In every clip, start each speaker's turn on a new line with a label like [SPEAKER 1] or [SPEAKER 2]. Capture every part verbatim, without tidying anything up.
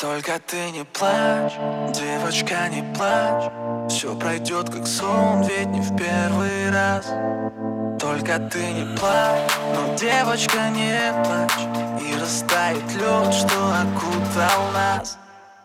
[SPEAKER 1] Только ты не плачь, девочка, не плачь. Все пройдет как сон, ведь не в первый раз. Только ты не плачь, но, девочка, не плачь. И растает лед, что окутал нас.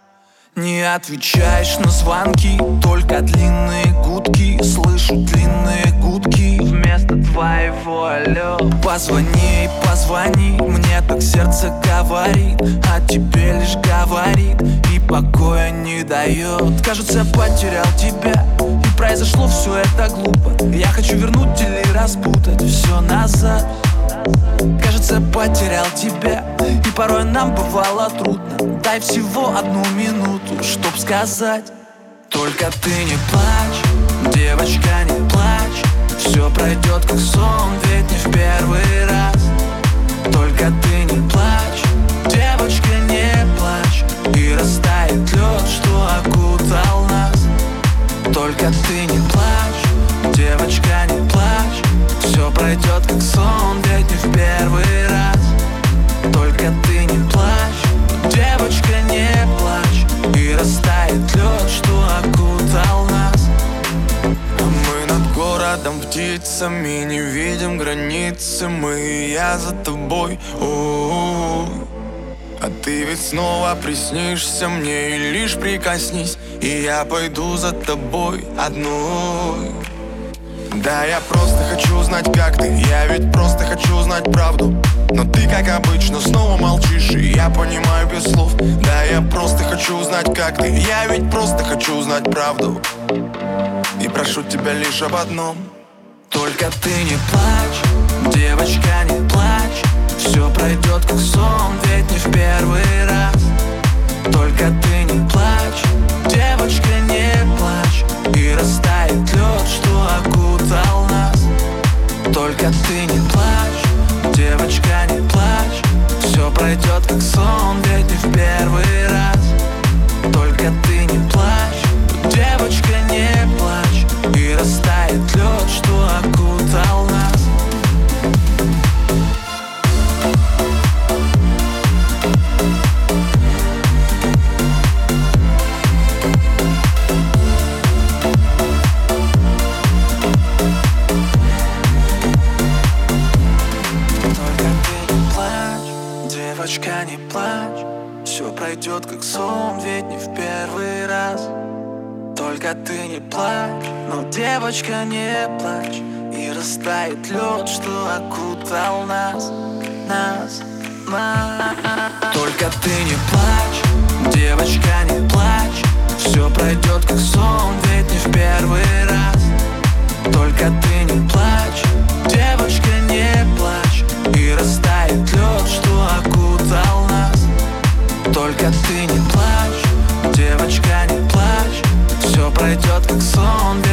[SPEAKER 1] Не отвечаешь на звонки, только длинные гудки. Слышу длинные гудки вместо твоего алло. Позвони, позвони, мне так сердце говорит, а тебе лишь говорит и покоя не дает. Кажется, потерял тебя, и произошло все это глупо. Я хочу вернуть или распутать все назад. Кажется, потерял тебя, и порой нам бывало трудно. Дай всего одну минуту, чтоб сказать. Только ты не плачь, девочка, не плачь. Все пройдет как сон, ведь не в первый раз. Только ты не плачь, девочка, не плачь. И растает лед, что окутал нас. Только ты не плачь, девочка, не плачь. Все пройдет как сон, ведь не в первый раз. Только ты не плачь, девочка, не плачь. И растает лед, что окутал нас. А мы над городом птицами не видим границы. Мы и я за тобой. О-о-о. А ты ведь снова приснишься мне, и лишь прикоснись, и я пойду за тобой одной. Да, я просто хочу знать, как ты. Я ведь просто хочу знать правду. Но ты, как обычно, снова молчишь, и я понимаю без слов. Да, я просто хочу знать, как ты. Я ведь просто хочу знать правду. И прошу тебя лишь об одном. Только ты не плачь, девочка, не плачь. Все пройдет как сон, ведь не в первый раз. Только ты не плачь, девочка, не плачь. И растает лед, что окутал нас. Только ты не плачь, девочка, не плачь. Все пройдет как сон, ведь не в первый раз. Только ты не плачь, девочка, не плачь. И растает лед, что окутал нас. Девочка, не плачь, все пройдет как сон, ведь не в первый раз. Только ты не плачь, но, девочка, не плачь. И растает лед, что окутал нас, нас, нас. Только ты не плачь, девочка, не плачь. Все пройдет как сон, ведь не в первый раз. Только ты не плачь, девочка, не плачь. И растает лед, что окутал нас. Только ты не плачь, девочка, не плачь. Все пройдет как сон.